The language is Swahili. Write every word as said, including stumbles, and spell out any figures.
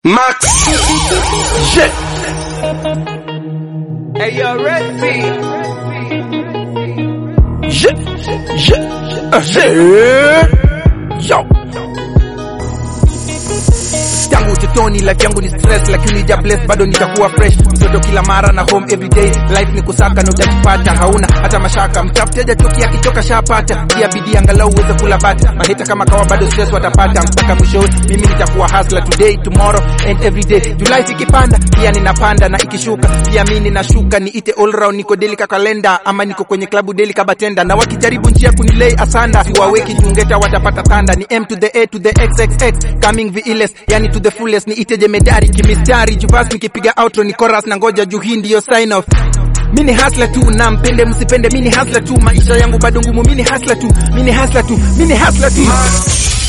Max. Yeah. Hey, yo, Red Sea. Yeah. Yeah. Uh, yeah. Yo. Tangu utotoni life yangu ni stress, lakini ja bless bado nitakuwa fresh. Mtoto kila mara na home every day. Life ni kusaka no dakipata, hauna hata mashaka. Mtafuteja toki akitoka shapata. Pia bidii angalau uweze kula bata. Maheta kama kawa bado stress watapata. Mpaka mwisho mimi nitakuwa hustler today, tomorrow and every day. Ju life ikipanda pia ninapanda, na ikishuka pia mimi ninashuka. Niite all round, niko daily ka kalenda, ama niko kwenye klabu daily ka batenda. Na wakijaribu njia kunilei asanda, siwaweki jungeta watapata thanda. Ni M to the A to the X X X coming V L S, yani to the fullest. Ni ite jemedari kimistari, juvas nikipiga outro ni chorus na ngoja juu hii ndio sign off. Mini hustler tu, na mpende msipende mini hustler tu. Maisha yangu bado ngumu, mini hustler tu, mini hustler tu, mini hustler tu.